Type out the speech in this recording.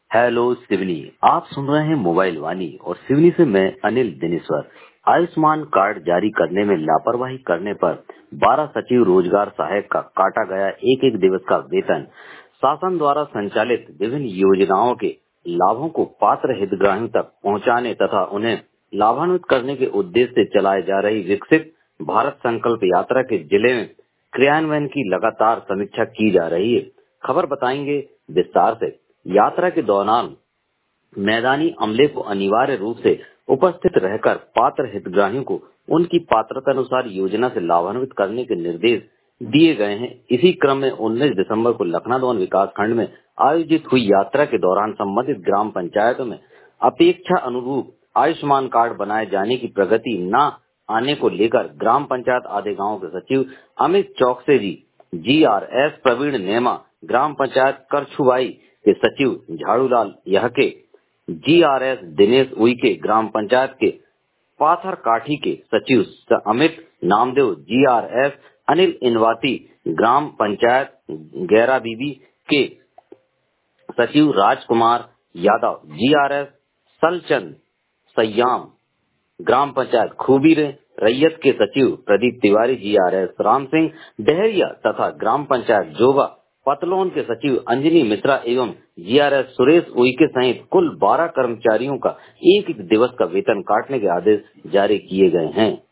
Hello Seoni, आप सुन रहे हैं मोबाइल वाणी और सिवनी से मैं अनिल दिनेश्वर। आयुष्मान कार्ड जारी करने में लापरवाही करने पर 12 सचिव रोजगार सहायक का काटा गया एक दिवस का वेतन। शासन द्वारा संचालित विभिन्न योजनाओं के लाभों को पात्र हितग्राहियों तक पहुंचाने तथा उन्हें लाभान्वित करने के उद्देश्य से चलाई जा रही विकसित भारत संकल्प यात्रा के जिले में क्रियान्वयन की लगातार समीक्षा की जा रही है। खबर बताएंगे विस्तार से। यात्रा के दौरान मैदानी अमले को अनिवार्य रूप से उपस्थित रहकर पात्र हितग्राहियों को उनकी पात्रता अनुसार योजना से लाभान्वित करने के निर्देश दिए गए हैं। इसी क्रम में 19 दिसंबर को लखनादौन विकास खंड में आयोजित हुई यात्रा के दौरान संबंधित ग्राम पंचायतों में अपेक्षा अनुरूप आयुष्मान कार्ड बनाए जाने की प्रगति न आने को लेकर ग्राम पंचायत आधे गांव के सचिव अमित चौकसे जी, GRS प्रवीण नेमा, ग्राम पंचायत करछुवाई के सचिव झाड़ूलाल यहके, GRS दिनेश उइके, ग्राम पंचायत के पाथर काठी के सचिव अमित नामदेव, GRS अनिल इनवाती, ग्राम पंचायत गैरा बीबी के सचिव राजकुमार यादव, GRS सलचंद सयाम, ग्राम पंचायत खूबीरे रैयत के सचिव प्रदीप तिवारी, GRS राम सिंह डहरिया तथा ग्राम पंचायत जोगा पतलोन के सचिव अंजनी मिश्रा एवं GRS सुरेश उइके सहित कुल 12 कर्मचारियों का एक दिवस का वेतन काटने के आदेश जारी किए गए हैं।